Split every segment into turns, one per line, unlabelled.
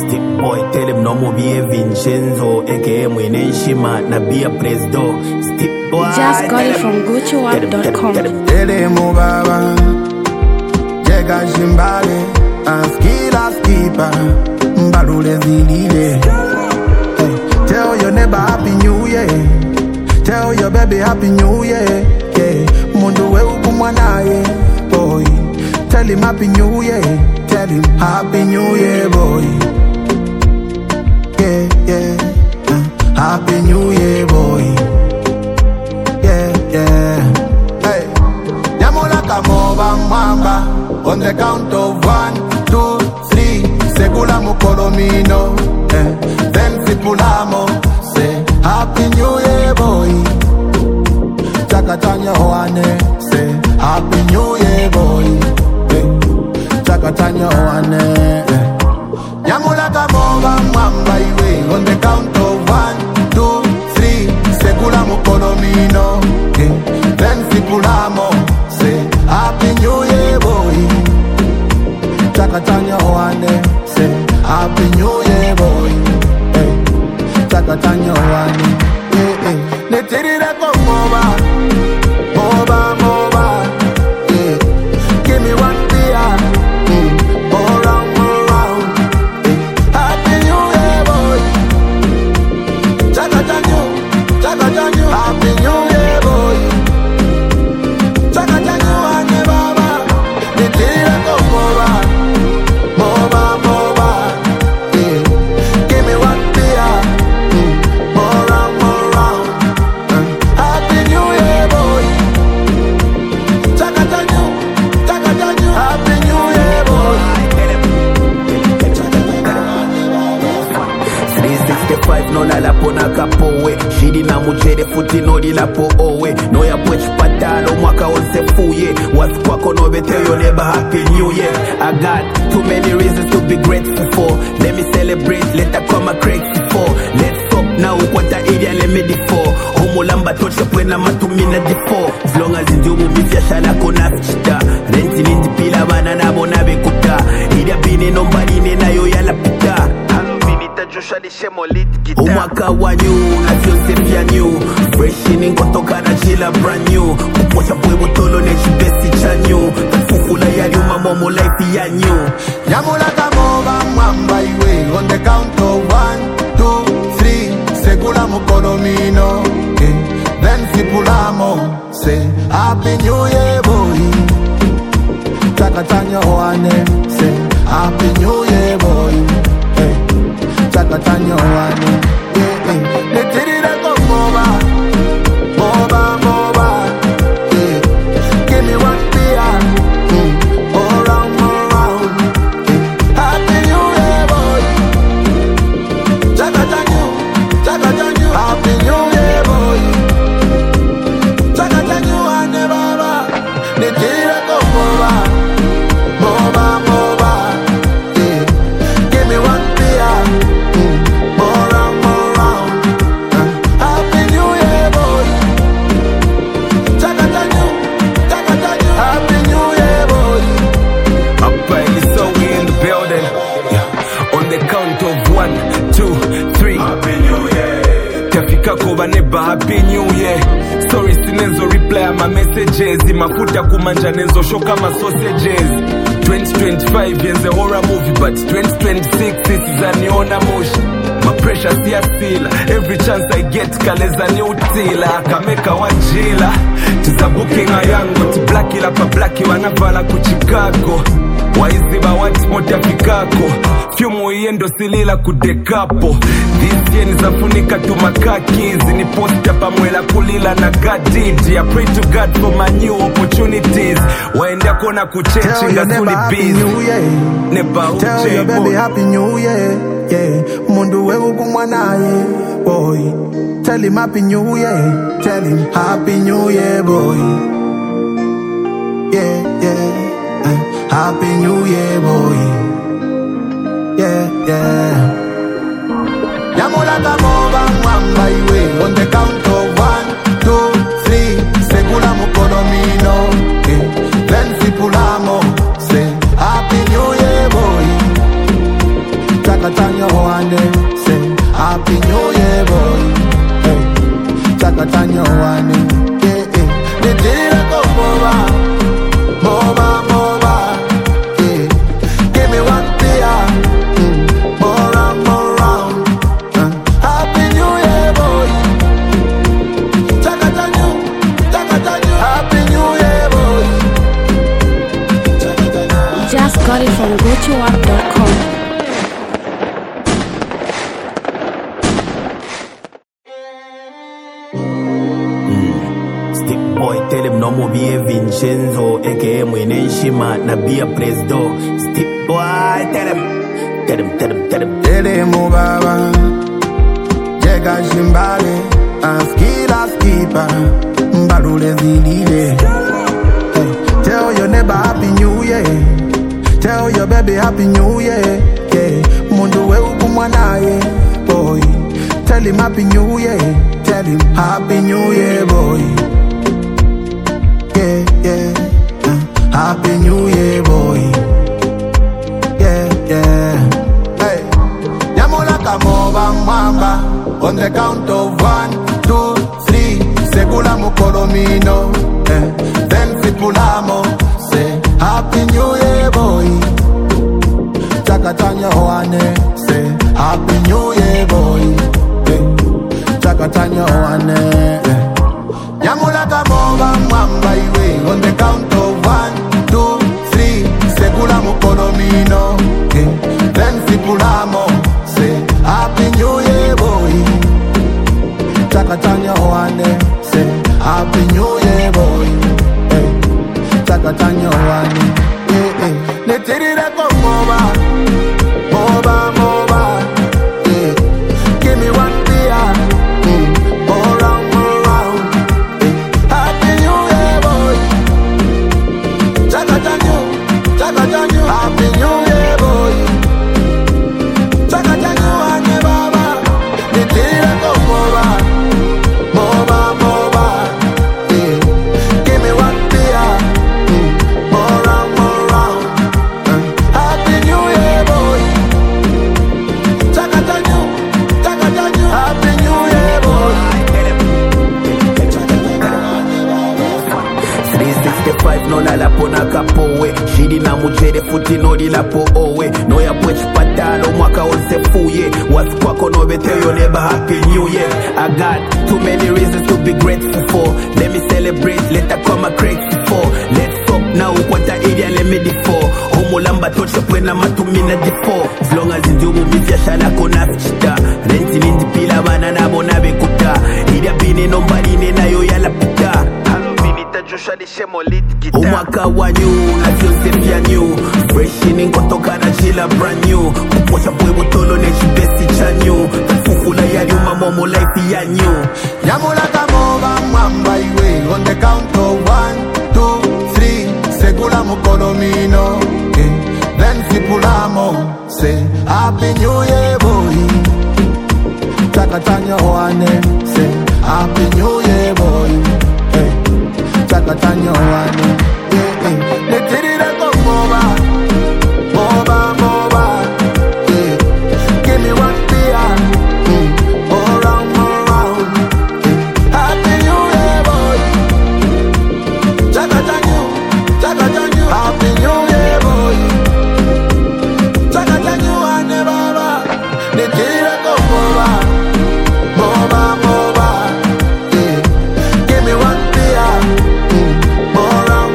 Step boy, tell him no more be a Vincenzo, aka Mwenenshima, na be a Presdo. Step boy,
just got it from GucciWap.com.
Tell him baba, Jega Shimbale, Skila Skipa, Mbalule Zilile. Tell your neighbor Happy New Year. Tell your baby Happy New Year. Mundu we ukumwanaye, boy. Tell him Happy New Year. Tell him Happy New Year, boy. Yeah. Happy New Year, boy. Yeah. Hey. Yamola kamoba mwamba. On the count of 1, 2, 3. Segula mukolomino. Then sipulamo. Say Happy New Year, boy. Chakatanya hoane. Say Happy New Year, boy. Chakatanya hoane. Yamula kamoba mwamba iwe. On the count of 1, 2, 3. Segula mukolomino. Then sipulamo. Say Happy New Year, boy. Chakatanya hoane. Say Happy New Year, boy. Chakatanya hoane. Netirira komoba. Moba. Give me one beer. More round. Happy New Year, boy. Chakatanya. Happy New Year, boy. Chakatanya hoane baba. Netirira komoba. Moba. Give me one beer. More round. Happy New Year, boy. Chakatanya. Happy New Year, boy.
365 no la pona kapowe. Shidi na mujere futi no di la po owe. No ya pwech patalo mwaka onse fuye. What's kwako no bete yo neighbor Happy New Year. I got too many reasons to be grateful for. Let me celebrate, let her come a crazy for. Let's up now, what the area let me defo. Homo lamba tocha pwena matumina defo. As long as in dubu bifya shala kona fichita. Renti nindi pila banana bona bekuta. Ida bine nombari nena yo yala pita. Umwaka wa new, na Joseph ya new. Fresh in kotoka na jila brand new. Kuposha pwebo tolo nechi besti cha new. Tafukula ya yuma momo life ya new.
Yamula kamoba mwamba iwe. On the count of 1, 2, 3. Segula mukolomino. Then sipulamo. Say Happy New Year, boy. Chakatanya hoane. Say Happy New Year, boy. Chakatanya hoane. Netirira komoba. Moba. Give me one beer. More round. Happy New Year, boy. Chakatanya. Happy New Year, boy. Chakatanya hoane baba. Netirira komoba. Moba. Give me one beer. More round. Happy New Year, boy. Chakatanya. Happy New Year, boy.
Apparently so we in the building. Yeah. On the count of 1, 2, 3. Happy New Year. Tafika koba neba Happy New Year. Sorry sinezo reply my messages. Mafuta kumanja nenzo shoka ma sausages. 2025 yenze horror movie, but 2026 this is a neona motion. My pressure siya sila. Every chance I get kaleza ni utila. Kameka wajila. Tiza booking a yango. Ti blacki la pa blacki wanavala kuchikago. Waiziba wati moja fikako. Fyumu yendo silila kudekapo. This year nizafunika tu makakis. Ni posta pamwela kulila na gadid. I pray to God for my new opportunities. Waenda kona kuchechi ngasuli biz. Neba uche.
Tell your baby Happy New Year. Yeah. Mundu we ukumwanaye, boy. Tell him Happy New Year. Tell him Happy New Year, boy. Yeah. Happy New Year, boy. Yeah. Yamula kamoba mwamba iwe. On the count of 1, 2, 3. Segula mukolomino. Then sipulamo. Say Happy New Year, boy. Chakatanya Hoane, say Happy New Year, boy. Hey, Chakatanya Hoane, yeah, yeah. The day I go Moba, yeah. Give me one beer, more round. Happy New Year, boy. Chakatanya, Happy New Year, boy.
Just got it from GoToWork.com.
Stick boy, tell him no more be a Vincenzo, aka Mwenenshima, na be a Presdo. Stick boy, tell him.
Tell him, oh baba, Jega Shimbale, Skila Skipa, Mbalule Zilile. Hey, tell your neighbor Happy New Year. Tell your baby Happy New Year. Yeah, Mundu we ukumwanaye, boy. Tell him Happy New Year. Tell him Happy New Year, boy. Yeah. Happy New Year, boy. Yeah. Hey, Yamola Kamoba Mamba. On the count of 1, 2, 3. Segula Mukolomino. Then Sipulamo. Say Happy New Year, boy. Chakatanya Hoane. Say Happy New Year, boy. Chakatanya Hoane. Yamula Kamoba Mwamba iwe. On the count of 1, 2, 3. Segula Mukolomino. Then Sipulamo. Say Happy New Year, boy. Chakatanya Hoane. Say Happy New Year, boy. Chakatanya Hoane. Netirira Komoba. Moba. Yeah. Give me one beer. More round. Happy New Year, boy. Chakatanya. Happy New Year, boy. Chakatanya Hoane, baba. Netirira Komoba. Moba. Yeah. Give me one beer. More round. Happy New Year, boy. Chakatanya. Happy New Year, boy.
365 nona lapo na kapowe. Shidi na mujere futi nodi lapo owe. No ya pwech patalo mwaka onse fuye. Was kwako no beteyo neba Happy New Year. I got too many reasons to be grateful for. Let me celebrate, let her come a crazy for. Let's talk now, what the area let me defo. Homolamba touch up when I'm a 2 minute before. As long as you do move your shala kona chita. Renting in the pila banana bonabe kuta. Idia bine nobody nena yo yala pita. Umwaka wa new, na Joseph ya new. Fresh in kotoka na chila brand new. Kuposha boy botolo ne chibesi cha new. Tafukula ya nyuma momo life ya new.
Yamula Kamoba Mwamba iwe. On the count of 1, 2, 3. Segula Mukolomino. Then Sipulamo. Say Happy New Year, boy. Chakatanya Hoane. Say Happy New Year, boy. Chakatanya Hoane. Netirira Komoba. Moba. Yeah. Give me one beer. More round. Happy New Year, boy. Chakatanya. Happy New Year, boy. Chakatanya Hoane, baba. Netirira Komoba. Moba. Yeah. Give me one beer. More round.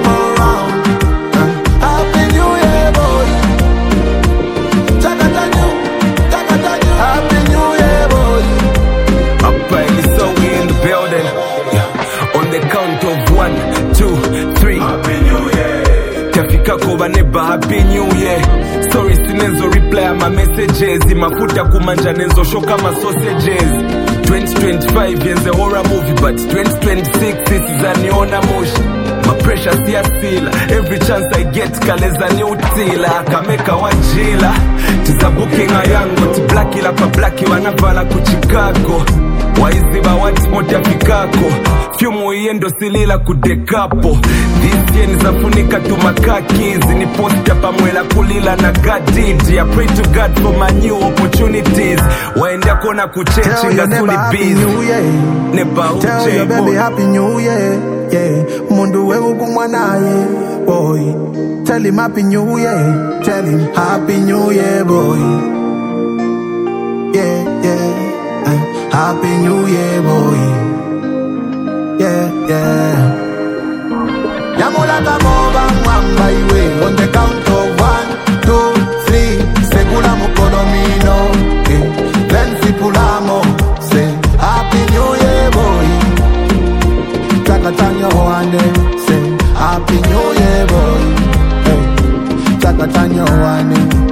Happy New Year, boy. Chakatanya. Happy New Year, boy.
Apparently so we in the building. Yeah. On the count of 1, 2, 3. Happy New Year. Tafika kwa neba Happy New Year. Sorry sinezo reply ama messages. Mafuta kumanja nezo show kama sausages. 2025 yenze horror movie but 2026 is a neona motion. My pressure siasila. Every chance I get kaleza ni utila. Akameka wajila. Tiza booking a yango. Ti blacki la pa blacki wanavala ku Chicago. Waiziba wati moja pikako. Fyumu yendo silila kudekapo. This year nizafunika tu makakizi. Ni posta pamwela kulila na gadidi. I pray to God for my new opportunities. Waenda kona kuchechi ngasuli busy. Neba uche.
Tell your baby happy new year. Yeah. Mundu wewe kumwanaye. Boy. Tell him happy new year. Tell him happy new year, boy. Yeah, yeah. Happy New Year, boy. Yeah, yeah. Yamula kamova mwamba iwe. On the count of 1, 2, 3. Segula mukono mino. Then sipulamo. Say Happy New Year, boy. Chakatanyo wane. Say Happy New Year, boy. Chakatanyo wane.